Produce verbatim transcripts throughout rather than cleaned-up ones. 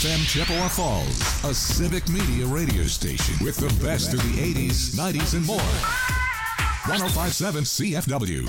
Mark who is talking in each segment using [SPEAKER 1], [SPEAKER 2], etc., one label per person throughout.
[SPEAKER 1] F M Chippewa Falls, a civic media radio station with the best of the eighties, nineties, and more. one oh five point seven C F W.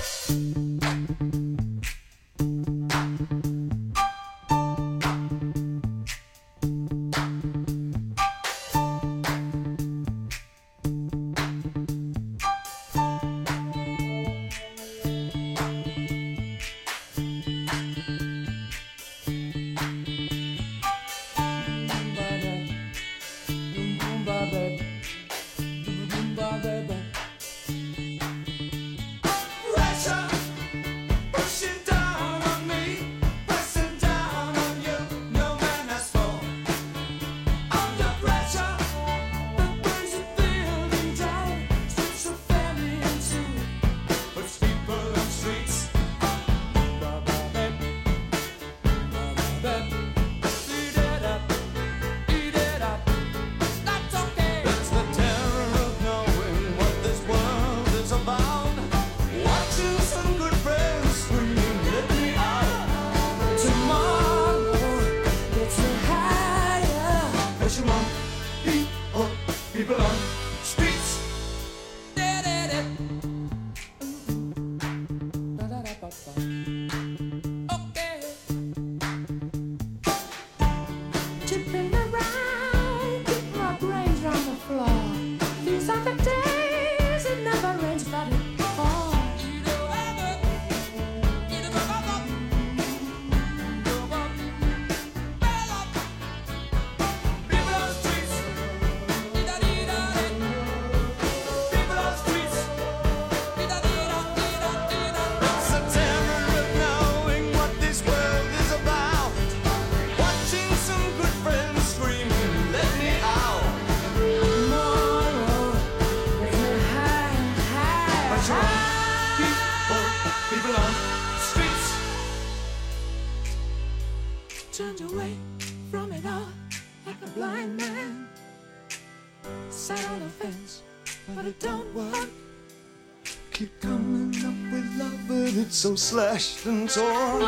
[SPEAKER 2] So slashed and torn.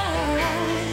[SPEAKER 2] Why?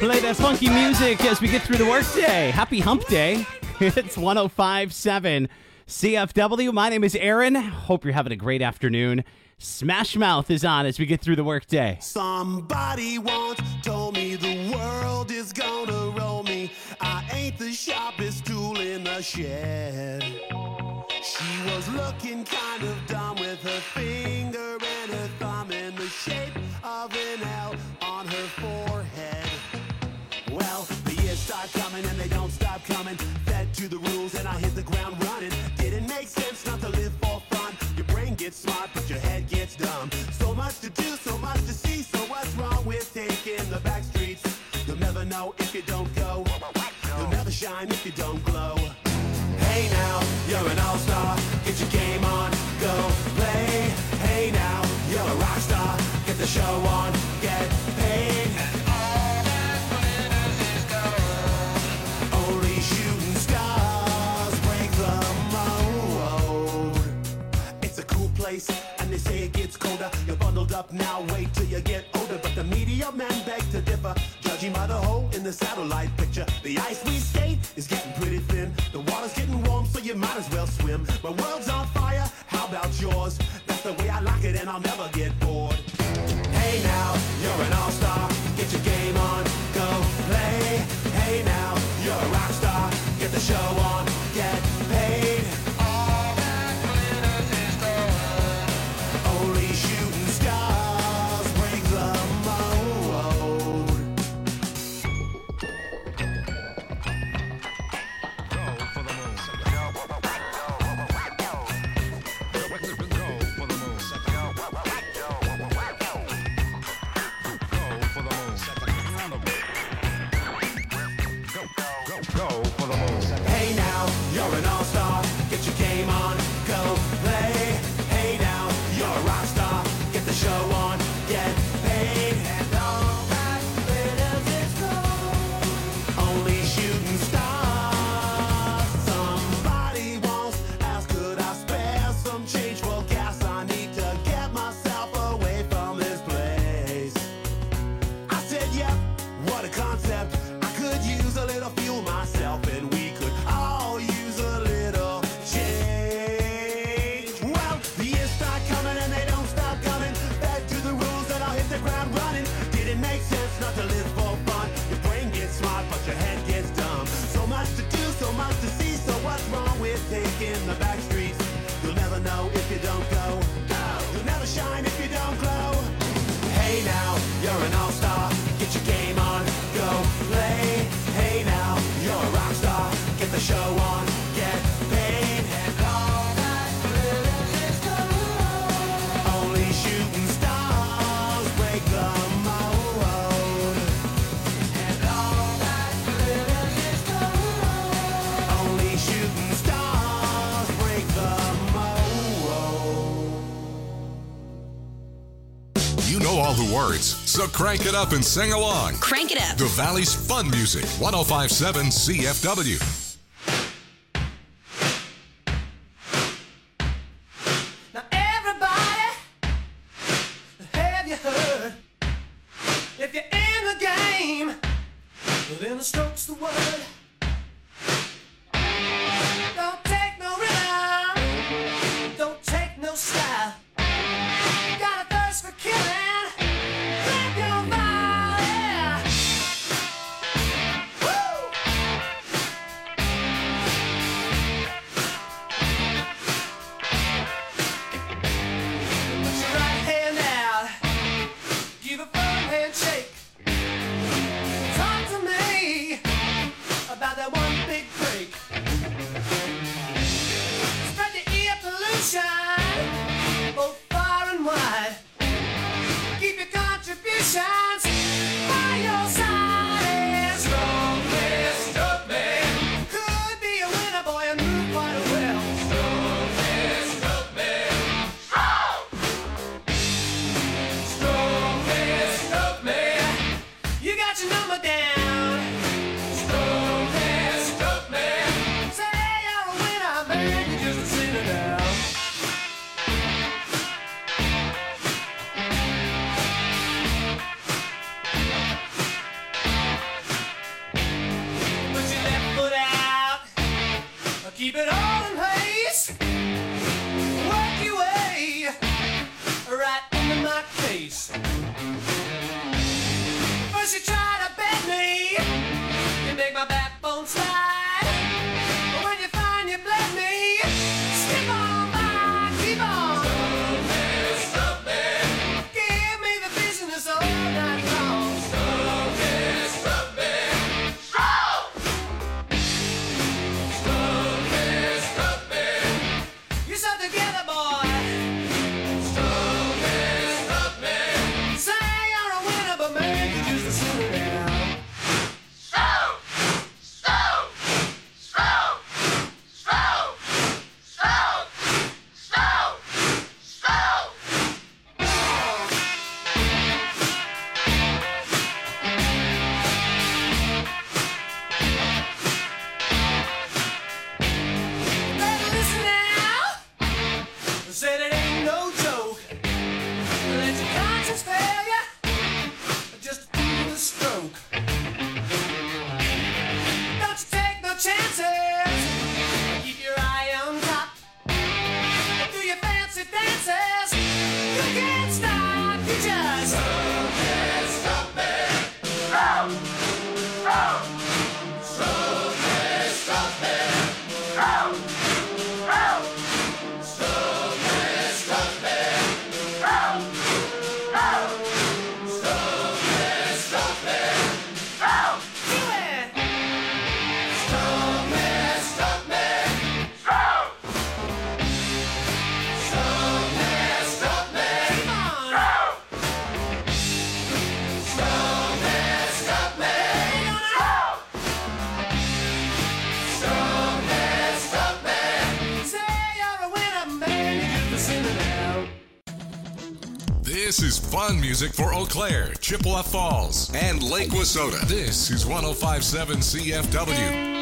[SPEAKER 3] Play that funky music as we get through the workday. Happy hump day. It's one oh five point seven C F W. My name is Aaron. Hope you're having a great afternoon. Smash Mouth is on as we get through the workday.
[SPEAKER 2] Somebody once told me the world is gonna roll me. I ain't the sharpest tool in the shed. She was looking kind of dumb with her finger and her thumb in the shape of an L on her forehead. Well, the years start coming and they don't stop coming. Fed to the rules and I hit the ground running. Didn't make sense not to live for fun. Your brain gets smart but your head gets dumb. So much to do, so much to see. So what's wrong with taking the back streets? You'll never know if you don't go. You'll never shine if you don't glow. Hey now, you're an all-star. Get your game on, go play. Hey now, you're a rock star. Get the show on, get paid. Only shooting stars break the mold. It's a cool place, and they say it gets colder. You're bundled up now, wait till you get older. But the media men beg to differ, judging by the hole in the satellite picture. The ice we skate is getting pretty thin. The water's getting warm, so you might as well swim. My world's on fire, how about yours? That's the way I like it, and I'll never get bored. Hey now, you're an all-star. Get your game on, go play. Hey now, you're a rock star. Get the show on, get paid. All that glitters is gold. Only shooting stars break the mold.
[SPEAKER 1] Go for the moon. Go for the moon. Go for the moon.
[SPEAKER 2] Hey now, you're an all-star. Get your game on, go play. Hey now, you're a rock star. Get the show on, get paid. And all that glitters is gold. Only shooting stars. Somebody once asked, could I spare some change for gas? I need to get myself away from this place. I said, yeah, what a concept. I could use a little fuel myself, and we could all use a little change. Well, the years start coming and they don't stop coming. Back to the rules and I'll hit the ground running. Didn't make sense not to live for fun. Your brain gets smart but your head gets dumb. So much to do, so much to see. So what's wrong with taking the back streets? You'll never know if you don't go. You'll never shine if you don't glow. Hey now, you're an all-star. Get your game on, go play. Hey now, you're a rock star. Get the show on, get paid. And all that glitters is gold. Only shooting stars break the mold. And all that glitters is gold. Only shooting stars break the mold.
[SPEAKER 1] You know all the words, so crank it up and sing along.
[SPEAKER 4] Crank it up.
[SPEAKER 1] The Valley's fun music, one oh five point seven C F W.
[SPEAKER 2] Now everybody, have you heard? If you're in the game, well, then the stroke's the word. Don't take no rhythm, don't take no style. Got a thirst for killing, grab your body. Woo! Put your right hand out, give a firm handshake. Talk to me about that one big break. Spread the ear pollution, both far and wide. Keep your contributions by your side. And stroke me, stroke me. Could be a winner, boy, and move quite well. Stroke me, stroke me. Stroke me, stroke me. You got your number down. Stroke me, stroke me. Say you're a winner, man, you just sit it down.
[SPEAKER 1] This is fun music for Eau Claire, Chippewa Falls, and Lake Wissota. This is one oh five point seven C F W.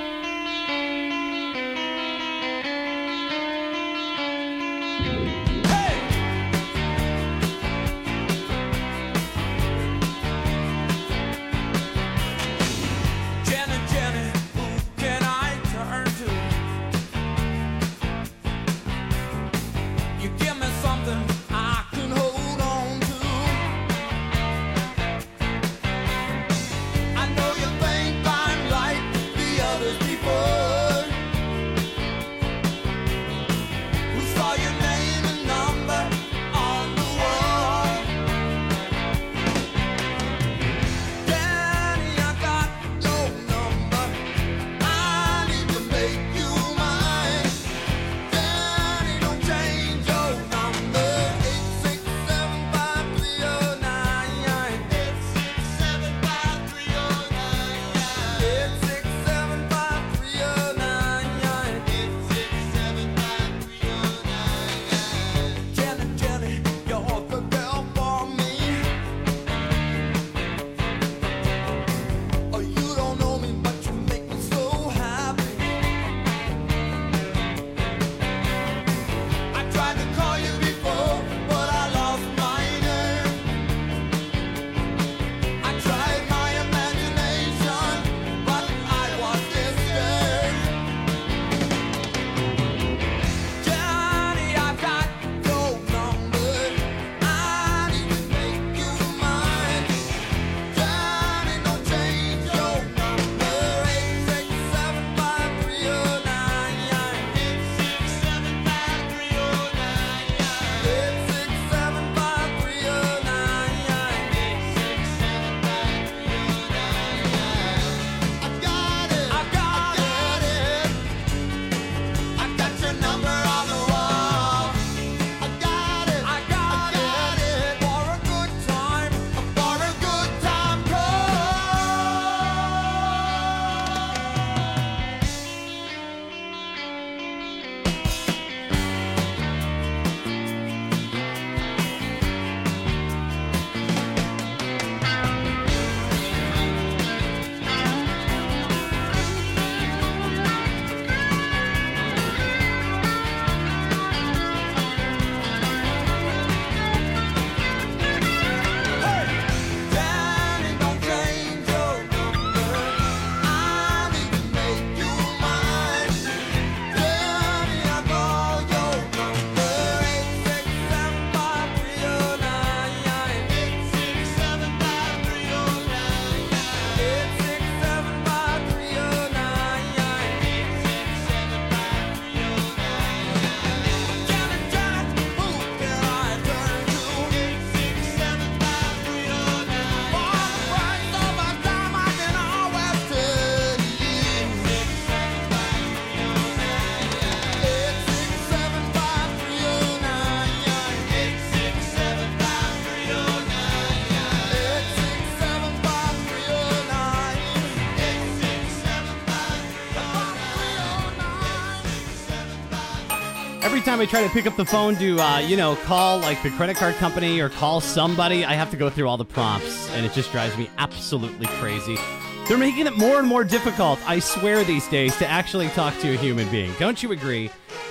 [SPEAKER 3] Every time I try to pick up the phone to, uh, you know, call like the credit card company or call somebody, I have to go through all the prompts, and it just drives me absolutely crazy. They're making it more and more difficult, I swear these days, to actually talk to a human being. Don't you agree?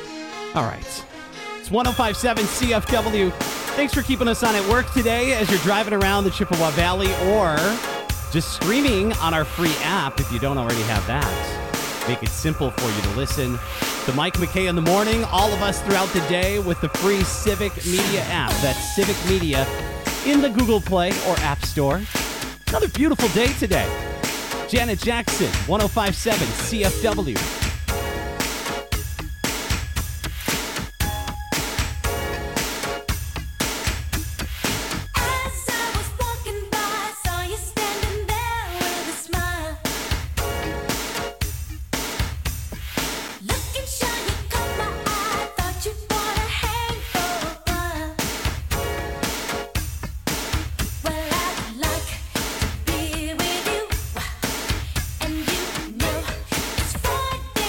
[SPEAKER 3] All right. It's one oh five point seven C F W. Thanks for keeping us on at work today as you're driving around the Chippewa Valley or just streaming on our free app if you don't already have that. Make it simple for you to listen to Mike McKay in the morning, all of us throughout the day with the free Civic Media app. That's Civic Media in the Google Play or App Store. Another beautiful day today. Janet Jackson, one oh five point seven C F W.
[SPEAKER 4] With you, and you know it's Friday.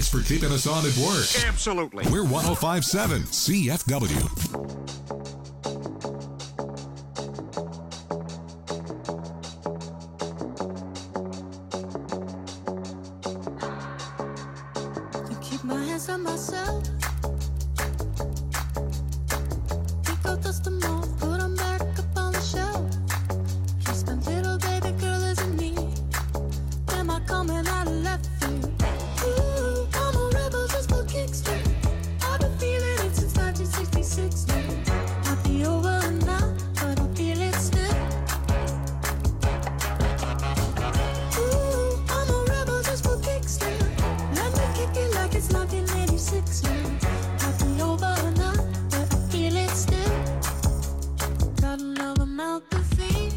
[SPEAKER 1] Thanks for keeping us on at work.
[SPEAKER 4] Absolutely.
[SPEAKER 1] We're one oh five point seven C F W.
[SPEAKER 5] You keep my hands on myself. Pick out dust them off, put them back up on the shelf. Kiss my little baby girl isn't me. Am I coming out of left field? Ooh, I'm a rebel just for kicks. I've been feeling it since nineteen sixty-six now. Might be over now, but I feel it still. Ooh, I'm a rebel just for kicks now. Let me kick it like it's nineteen eighty-six now. Might be over now, but I feel it still. Got another mouth to feed.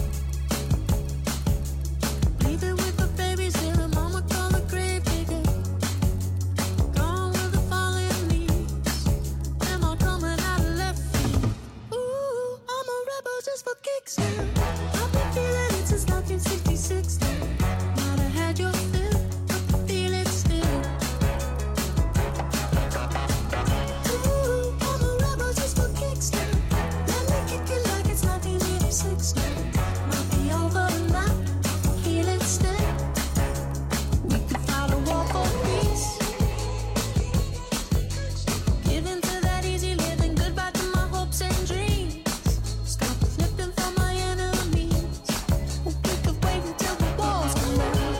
[SPEAKER 5] Leaving with the babies here, and mama call the grave digger. Gone with the falling leaves. Am I coming out of left field? Ooh, I'm a rebel just for kicks now. I've been feeling it since nineteen sixty-six now. Might have had your fill, but I feel it still. Ooh, I'm a rebel just for kicks now. Let me kick it like it's nineteen eighty-six now. Might be over now, I feel it still. We could fight a war for peace. Give in to that easy living, goodbye to my hopes and dreams. Stop flipping for my enemies. We could wait until the walls come down.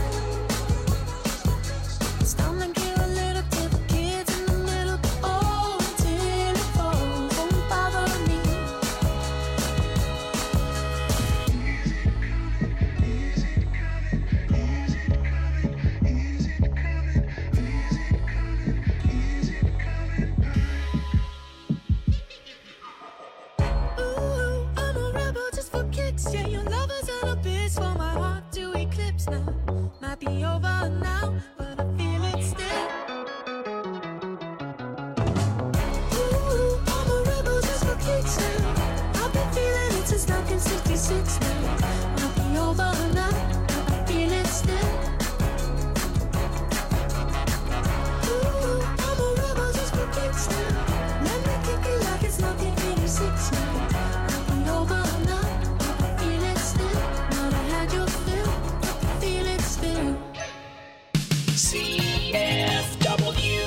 [SPEAKER 5] It's time to give a little to the kids in the middle. Oh, until it falls, won't bother me. Ooh, I'm a rebel just for kicks. Yeah, your lovers and a bitch for my heart to eclipse now. Might be over now, but I feel it still. Ooh, I'm a rebel just for kicks now. I've been feeling it since nineteen sixty-six now. Might be over now, but I feel it still. Ooh, I'm a rebel just for kicks now. Let me kick it like it's nineteen eighty-six now. Might be over now, but I feel it still. Might have had your fill, but I feel it still.
[SPEAKER 6] C F W.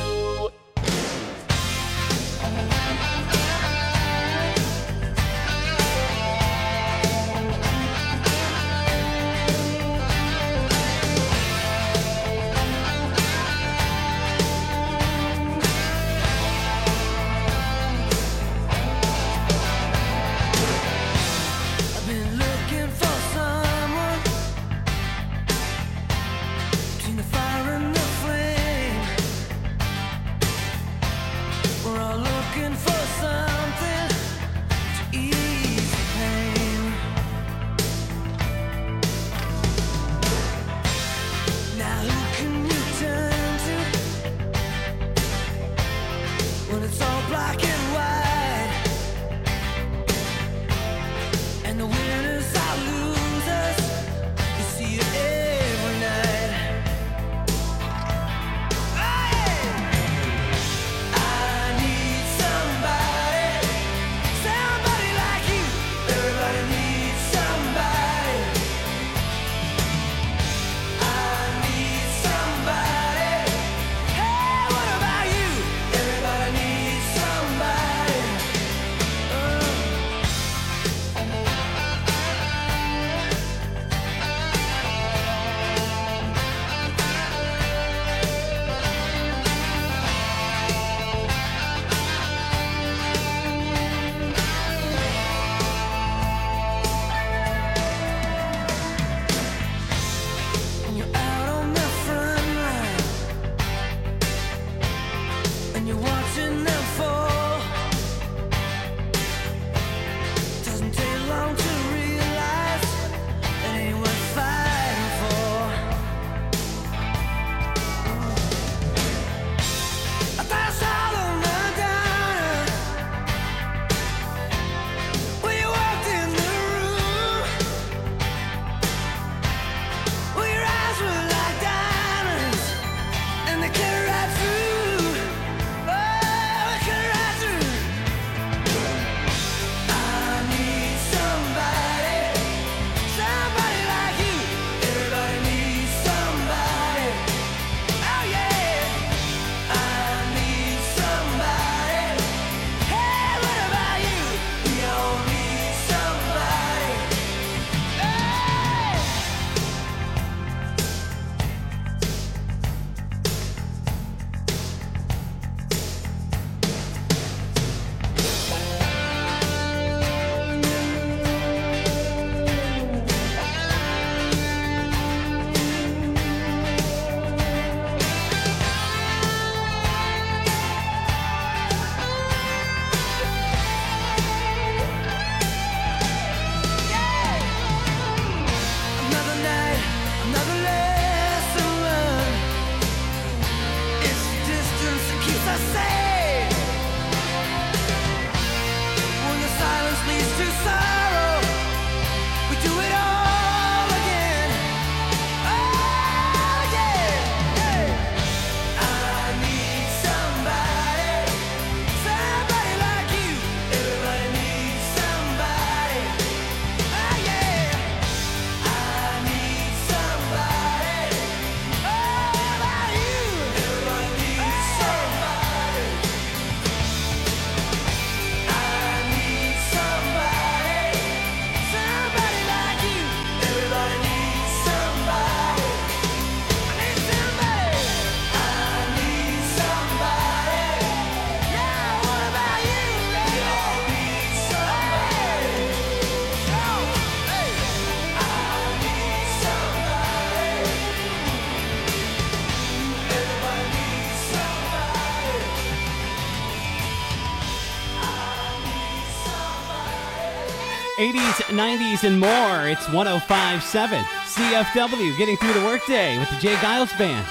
[SPEAKER 3] eighties, nineties, and more. It's one oh five point seven C F W, getting through the workday with the Jay Giles Band.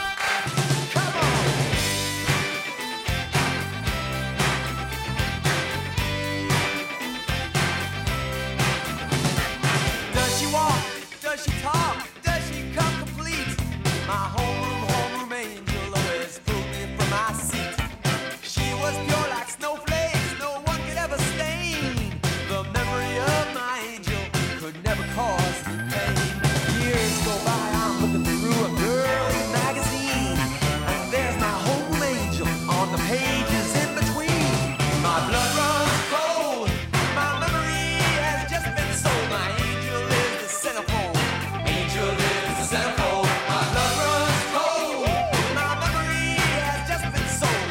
[SPEAKER 4] Does she walk? Does she talk? Does she come complete? My homeroom, homeroom angel always pulled me from my seat. She was pure like snowflakes, no one could ever stain. The memory of my angel could never cause me pain. Years go by, I'm looking through a girl's magazine, and there's my homeroom angel on the pages in between. My blood runs cold, my memory has just been sold. My angel is the centerfold, angel is the centerfold. My blood runs cold, my memory has just been sold.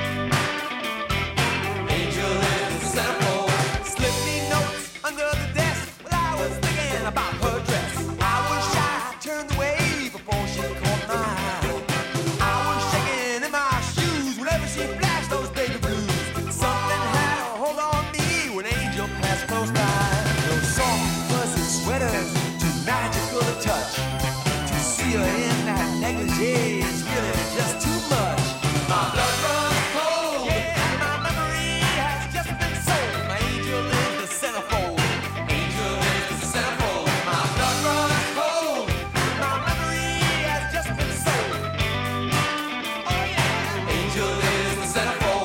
[SPEAKER 4] Angel is the centerfold. Slip me notes under the desk while I was thinking about her dress. I was shy, turned away before she caught my eye. I was shaking in my shoes whenever she flashed those baby blues. Something had a hold on me when Angel passed close by. Those soft, fuzzy sweaters, too magical to touch. To see her in that negligee is really just too much. My blood runs cold, yeah, my memory has just been sold. My angel is the centerfold, angel is the centerfold. My blood runs cold, my memory has just been sold. Oh yeah, angel is the centerfold.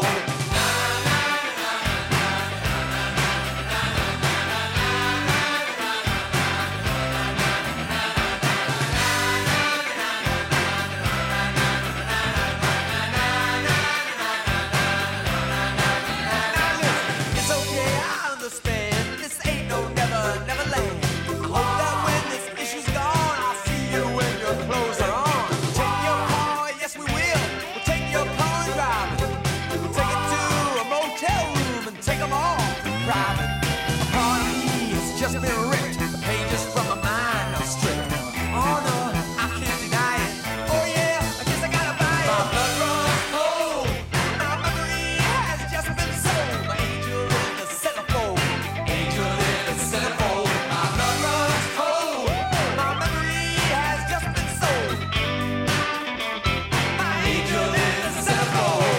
[SPEAKER 4] It's okay, I understand. This ain't no never, never land. I hope that when this issue's gone, I'll see you when your clothes are on. Take your car, yes we will. We'll take your car and drive it. We'll take it to a motel room and take them all in private. A part of me has just been ripped. The pages from my mind are stripped. Oh no, I can't deny it. Oh yeah, I guess I gotta buy it. My blood runs cold. My memory has just been sold. My angel is the centerfold. Angel is the centerfold. My blood runs cold. My memory has just been sold. My angel is the centerfold.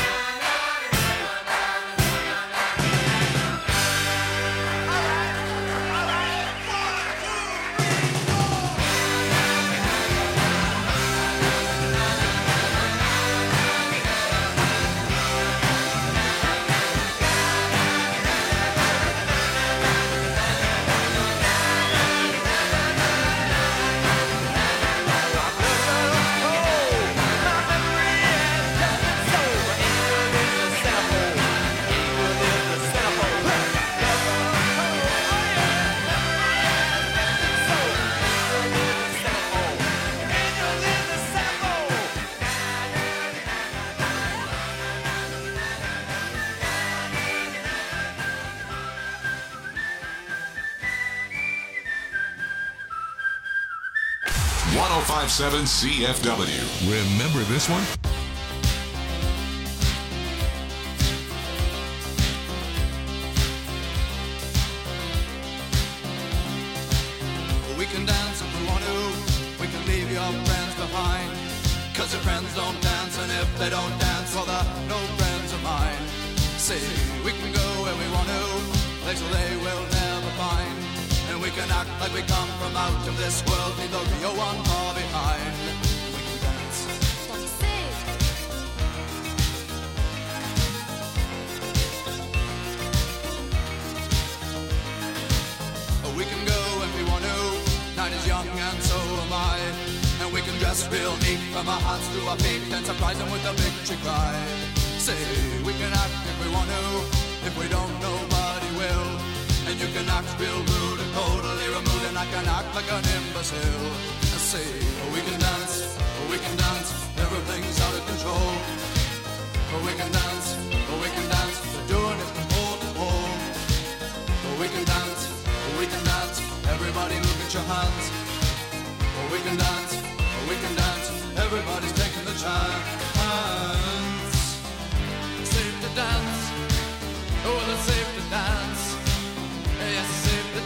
[SPEAKER 1] one oh five point seven C F W. Remember this one?
[SPEAKER 6] We can dance if we want to. We can leave your friends behind. Cause your friends don't dance, and if they don't dance, well, they're no friends of mine. See, we can go where we want to, places they will never find. And we can act like we come from out of this world, leave the real one far behind. We can dance. Oh, we can go if we want to. Night is young and so am I. And we can dress real neat from our hearts to our feet and surprise them with a victory cry. Say, we can act if we want to. If we don't, nobody will. And you can act real rude and totally removed, and I can act like an imbecile. Say, we can dance, we can dance, everything's out of control. We can dance, we can dance, we're doing it from pole to pole. We can dance, we can dance, everybody look at your hands. We can dance, we can dance, everybody's taking the chance. It's safe to dance, oh, it's safe to dance. Yes, it's safe to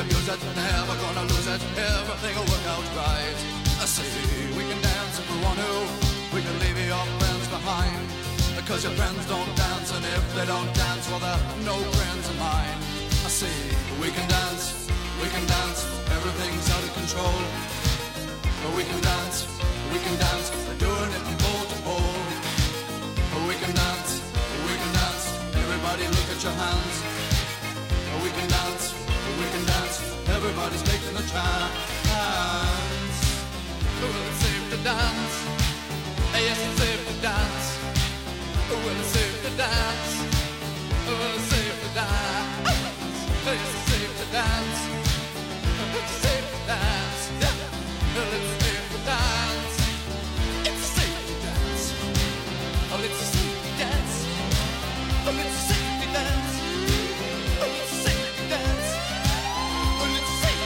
[SPEAKER 6] abuse it, never gonna lose it. Everything will work out right. I say we can dance if we want to. We can leave your friends behind. Because your friends don't dance, and if they don't dance, well, they're no friends of mine. I say we can dance, we can dance. Everything's out of control. But we can dance, we can dance. We're doing it from pole to pole. But we can dance, we can dance. Everybody look at your hands. But we can dance, we can dance. Everybody's taking a chance. Well, it's safe to dance. Yes, it's safe to dance. Well, it's safe to dance. Well, it's safe to dance. It's safe to dance. It's safe to dance. Yeah. Well, it's safe to dance. It's safe to dance. Oh, it's a safe to dance. Oh, it's a safe to dance. Oh, it's a safe to dance. Oh, it's a safe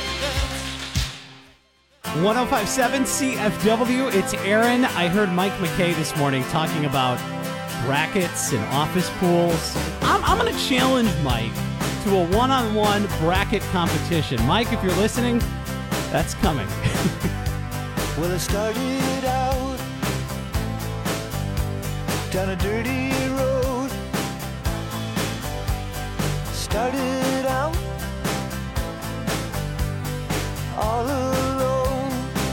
[SPEAKER 6] to dance.
[SPEAKER 3] one oh five point seven C F W, it's Aaron. I heard Mike McKay this morning talking about brackets and office pools. I'm, I'm going to challenge Mike to a one-on-one bracket competition. Mike, if you're listening, that's coming.
[SPEAKER 7] Well, it started out down a dirty road. Started out all alone,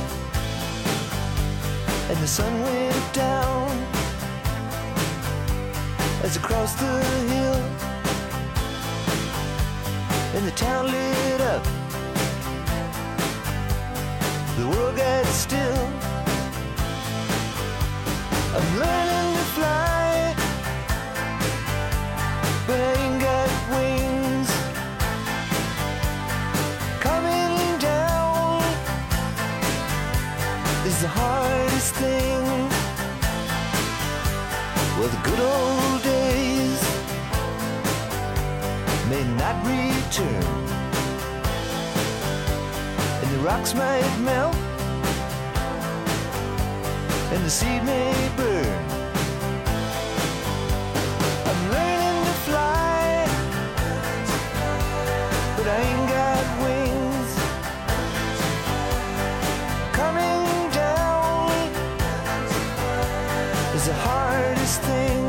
[SPEAKER 7] and the sun went down as across the hill, and the town lit up. The world got still. I'm learning to fly, but I ain't got wings. Coming down is the hardest thing. Well, the good old days may not return, and the rocks might melt, and the seed may burn. I'm learning to fly, but I ain't got wings. Coming down is the hardest thing.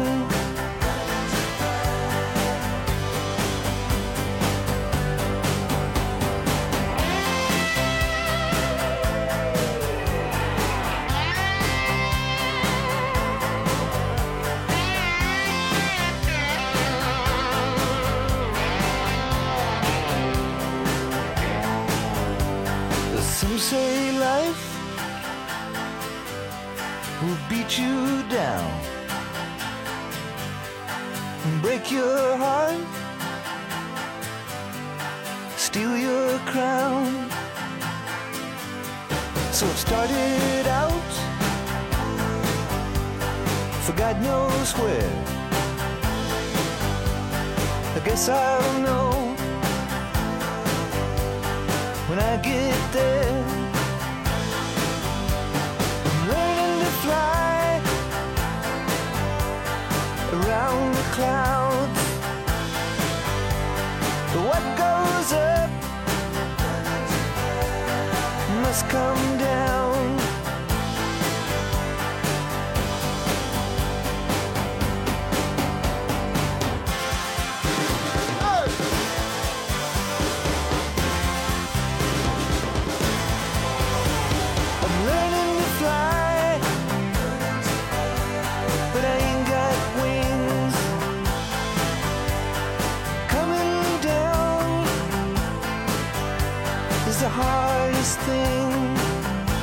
[SPEAKER 7] Some say life will beat you down and break your heart, steal your crown. So it started out for God knows where. I guess I'll know when I get there. I'm learning to fly around the clouds, but what goes up must come down. The hardest thing.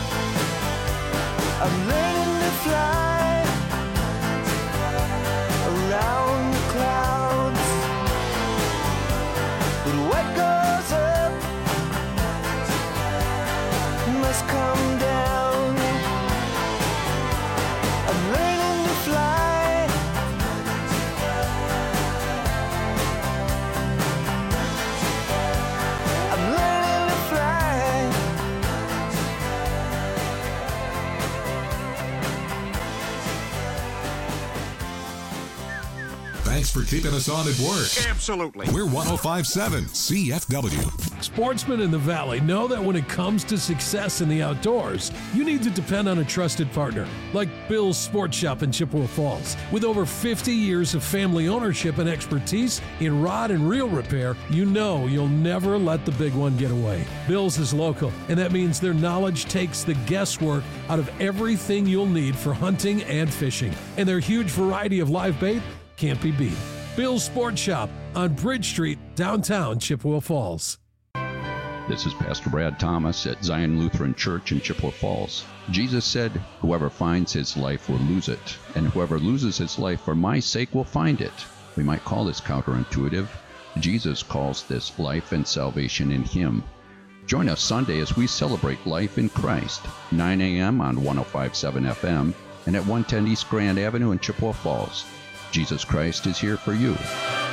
[SPEAKER 1] Thanks for keeping us on at work.
[SPEAKER 8] Absolutely.
[SPEAKER 1] We're one oh five point seven C F W.
[SPEAKER 9] Sportsmen in the Valley know that when it comes to success in the outdoors, you need to depend on a trusted partner like Bill's Sports Shop in Chippewa Falls. With over fifty years of family ownership and expertise in rod and reel repair, you know you'll never let the big one get away. Bill's is local, and that means their knowledge takes the guesswork out of everything you'll need for hunting and fishing. And their huge variety of live bait can't be beat. Bill's Sports Shop on Bridge Street, downtown Chippewa Falls.
[SPEAKER 10] This is Pastor Brad Thomas at Zion Lutheran Church in Chippewa Falls. Jesus said, "Whoever finds his life will lose it, and whoever loses his life for my sake will find it." We might call this counterintuitive. Jesus calls this life and salvation in him. Join us Sunday as we celebrate life in Christ, nine a.m. on one oh five point seven F M and at one ten East Grand Avenue in Chippewa Falls. Jesus Christ is here for you.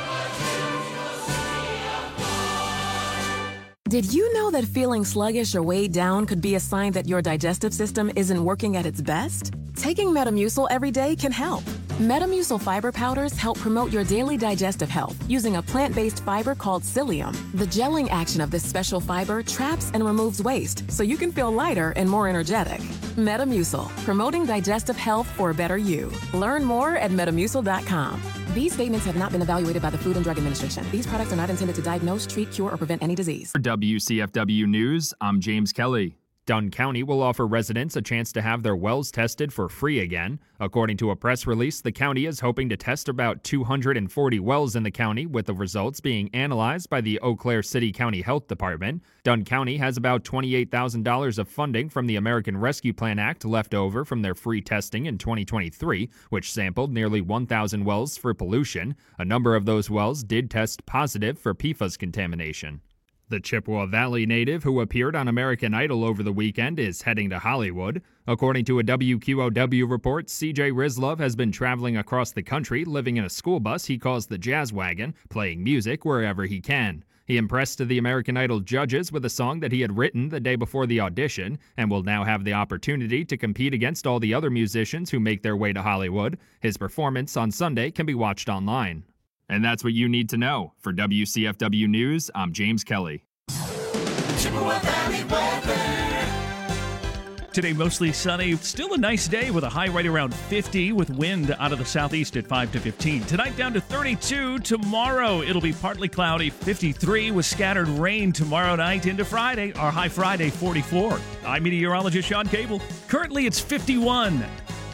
[SPEAKER 11] Did you know that feeling sluggish or weighed down could be a sign that your digestive system isn't working at its best? Taking Metamucil every day can help. Metamucil fiber powders help promote your daily digestive health using a plant-based fiber called psyllium. The gelling action of this special fiber traps and removes waste so you can feel lighter and more energetic. Metamucil, promoting digestive health for a better you. Learn more at metamucil dot com. These statements have not been evaluated by the Food and Drug Administration. These products are not intended to diagnose, treat, cure, or prevent any disease.
[SPEAKER 12] For W C F W News, I'm James Kelly. Dunn County will offer residents a chance to have their wells tested for free again. According to a press release, the county is hoping to test about two hundred forty wells in the county, with the results being analyzed by the Eau Claire City County Health Department. Dunn County has about twenty-eight thousand dollars of funding from the American Rescue Plan Act left over from their free testing in twenty twenty-three, which sampled nearly one thousand wells for pollution. A number of those wells did test positive for P F A S contamination. The Chippewa Valley native who appeared on American Idol over the weekend is heading to Hollywood. According to a W Q O W report, C J Rizlov has been traveling across the country, living in a school bus he calls the Jazz Wagon, playing music wherever he can. He impressed the American Idol judges with a song that he had written the day before the audition, and will now have the opportunity to compete against all the other musicians who make their way to Hollywood. His performance on Sunday can be watched online. And that's what you need to know. For W C F W News, I'm James Kelly.
[SPEAKER 13] Chippewa Valley weather. Today, mostly sunny. Still a nice day with a high right around fifty with wind out of the southeast at five to fifteen. Tonight down to thirty-two. Tomorrow, it'll be partly cloudy, fifty-three with scattered rain tomorrow night into Friday. Our high Friday, forty-four. I'm meteorologist Sean Cable. Currently, it's fifty-one.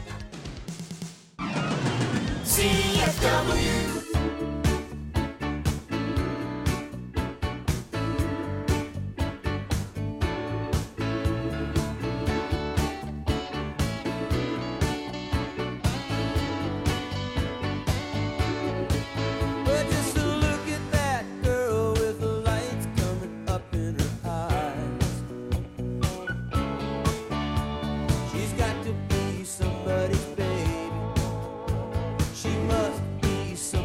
[SPEAKER 2] C F W.
[SPEAKER 4] But just to look at that girl with the lights coming up in her eyes. She's got to be somebody's baby. She must be somebody's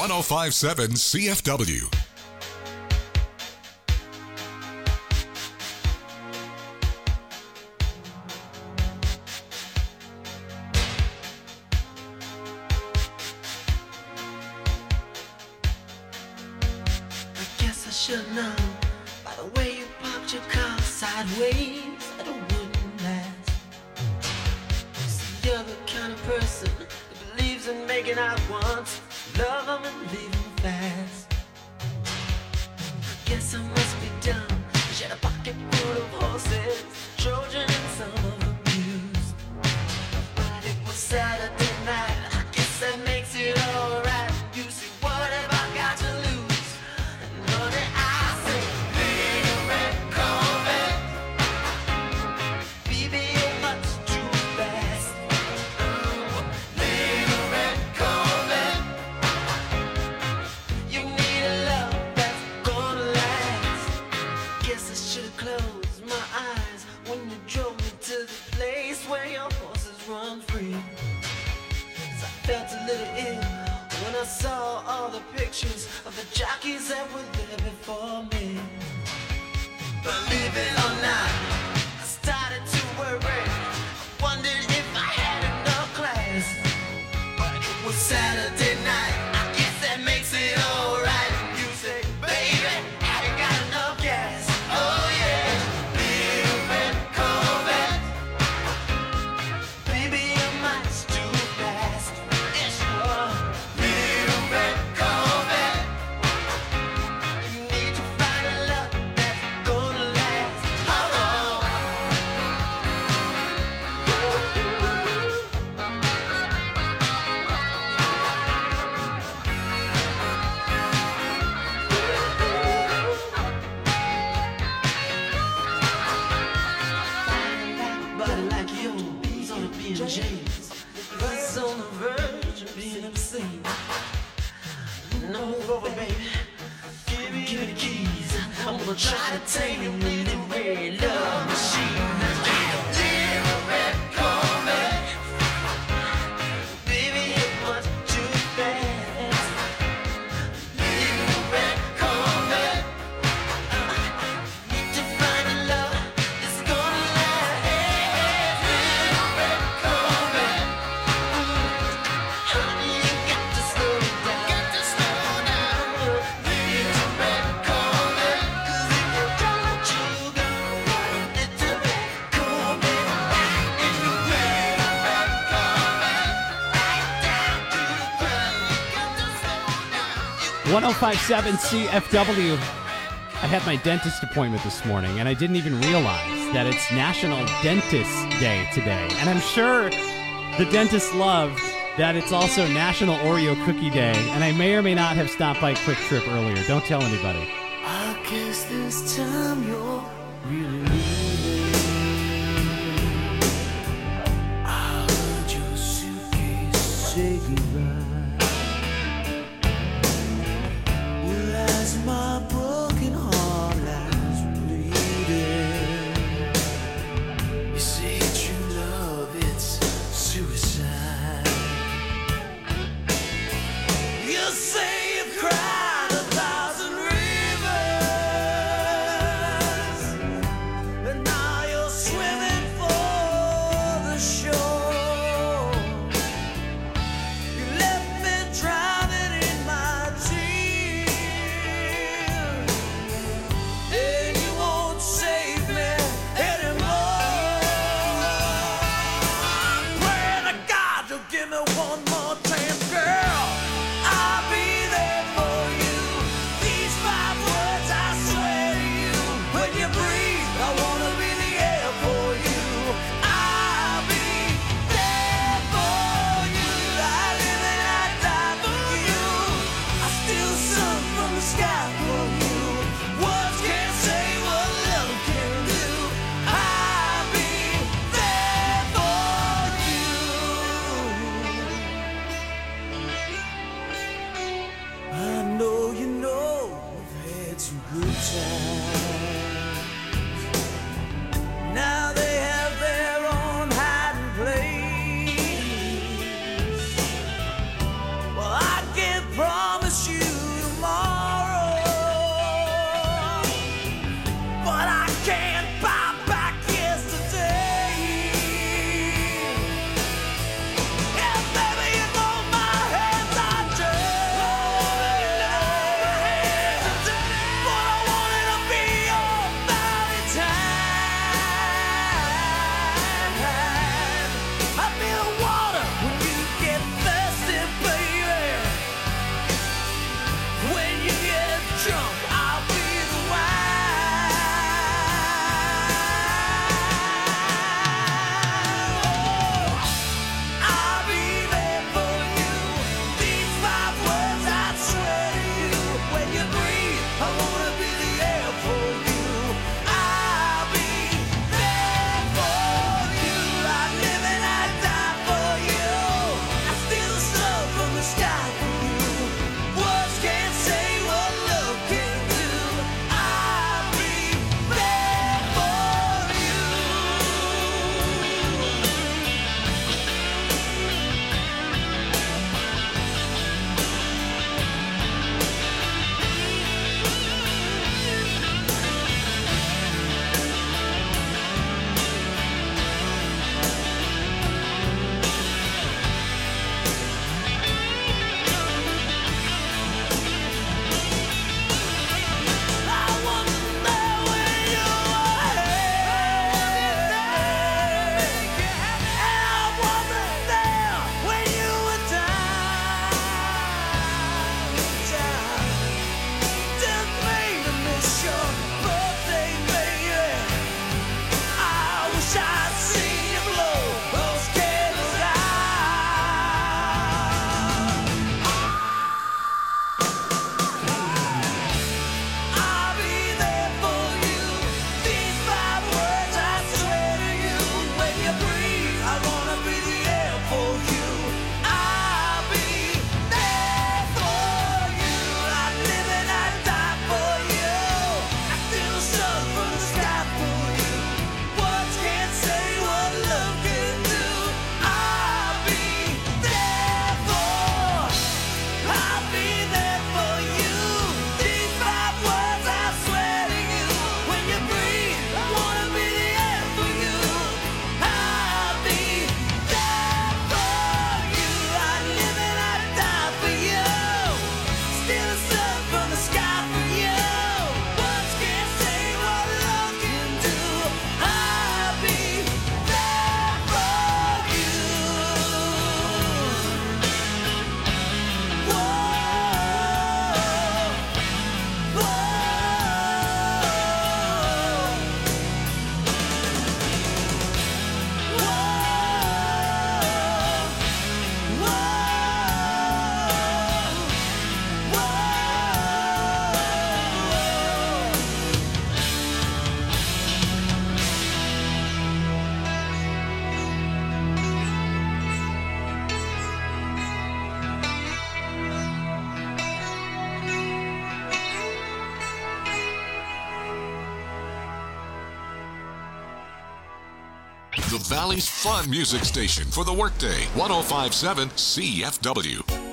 [SPEAKER 1] one oh five point seven C F W.
[SPEAKER 8] I guess I should know by the way you parked your car sideways that it wouldn't last. See, you're the kind of person that believes in making out once, love them and leave them fast. I guess I must be dumb. She had a pocket full of horses, Trojan and some of them used. But it was Saturday night. I guess that makes it alright. You see, what have I got to lose? And honey, I say, little red Corvette, baby, you're much too fast. Little red Corvette, you need a love that's gonna last. Guess I should've closed my eyes when you drove me to the place where your horses run free. 'Cause I felt a little ill when I saw all the pictures of the jockeys that were there before me. Believe it or not, I started to worry. I wondered if I had enough class. But it was Saturday night. I guess that makes it alright. You say, baby, I ain't got enough gas. Oh yeah, little red Corvette, baby, you're much too fast. Yes, you are. Little red Corvette, you need to find a love that's gonna last. Oh, body like yours on a B and J's, buzz on the verge of being obscene. No, move over, baby. Give me, give me the keys. I'm gonna try to tame you with the red love machine. Little red Corvette, baby, you're much too fast. Little red Corvette, need to find a love that's gonna last. Little red Corvette, honey, you got to slow down. Got to slow down. Little red Corvette, 'cause if you don't, you go. Little red Corvette, and you red, red Corvette, right down to the ground. You got to slow down.
[SPEAKER 3] one oh five point seven C F W. I had my dentist appointment this morning, and I didn't even realize that it's National Dentist Day today. And I'm sure the dentist loved that it's also National Oreo Cookie Day, and I may or may not have stopped by Quick Trip earlier. Don't tell anybody.
[SPEAKER 8] I guess this time you're really leaving. I heard your suitcase say goodbye. Well, as my broken heart lies bleeding, you say true love, it's suicide. You say you've cried a thousand rivers, and now you're
[SPEAKER 4] sun from the sky for you. Words can't say what love can do. I'll be there for, I'll be there for you. These five words I swear to you. When you breathe, I wanna be the air for you. I'll be there for you. I'd live and I'd die for you. Steal the sun from the sky for you. Words can't say what love can do. I'll be there for you. Whoa, whoa,
[SPEAKER 1] The Valley's fun music station for the workday. one oh five point seven C F W.